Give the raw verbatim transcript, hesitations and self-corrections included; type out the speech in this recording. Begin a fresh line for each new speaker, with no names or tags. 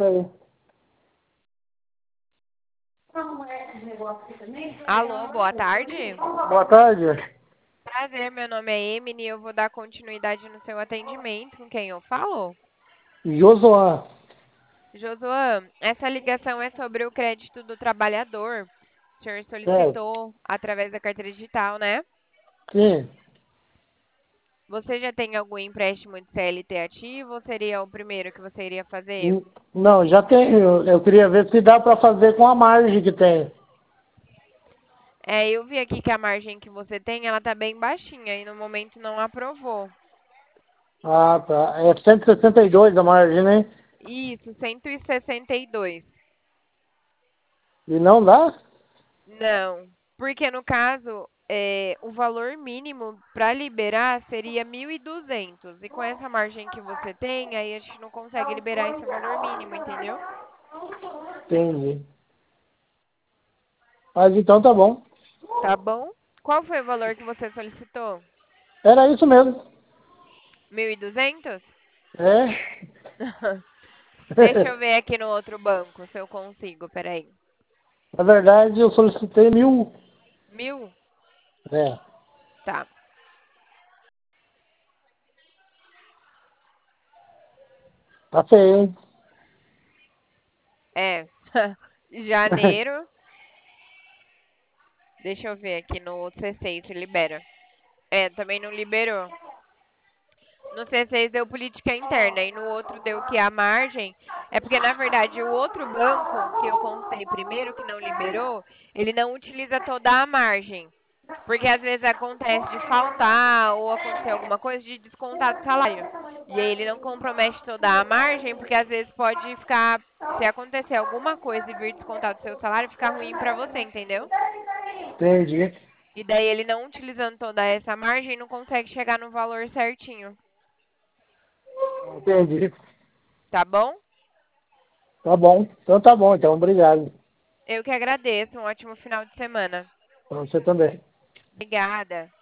passa aí.
Alô, boa tarde.
Boa tarde.
Prazer, meu nome é Emily e eu vou dar continuidade no seu atendimento. Com quem eu falo?
Josuan.
Josuan, essa ligação é sobre o crédito do trabalhador. O senhor
Certo.
solicitou através da carteira digital, né?
Sim.
Você já tem algum empréstimo de C L T ativo ou seria o primeiro que você iria fazer?
Hum, Não, já tenho. Eu queria ver se dá para fazer com a margem que tem.
É, eu vi aqui que a margem que você tem, ela tá bem baixinha e no momento não aprovou.
Ah, tá. É cento e sessenta e dois a margem, né?
Isso, cento e sessenta e dois.
E não dá?
Não, porque no caso, é, o valor mínimo para liberar seria mil e duzentos. E com essa margem que você tem, aí a gente não consegue liberar esse valor mínimo, entendeu?
Entendi. Mas então tá bom.
Tá bom? Qual foi o valor que você solicitou?
Era isso mesmo.
Mil e duzentos?
É.
Deixa eu ver aqui no outro banco se eu consigo, peraí.
Na verdade, eu solicitei mil.
Mil?
É.
Tá.
Tá feio, hein?
É. Janeiro. Deixa eu ver aqui no outro C seis se libera. É, também não liberou. No C seis deu política interna e no outro deu que a margem. É porque, na verdade, o outro banco que eu consultei primeiro, que não liberou, ele não utiliza toda a margem. Porque às vezes acontece de faltar ou acontecer alguma coisa de descontar do salário. E aí ele não compromete toda a margem, porque às vezes pode ficar. Se acontecer alguma coisa e vir descontar do seu salário, ficar ruim pra você, entendeu?
Entendi.
E daí ele não utilizando toda essa margem, não consegue chegar no valor certinho.
Entendi.
Tá bom?
Tá bom. Então tá bom, então. Obrigado.
Eu que agradeço. Um ótimo final de semana.
Pra você também.
Obrigada.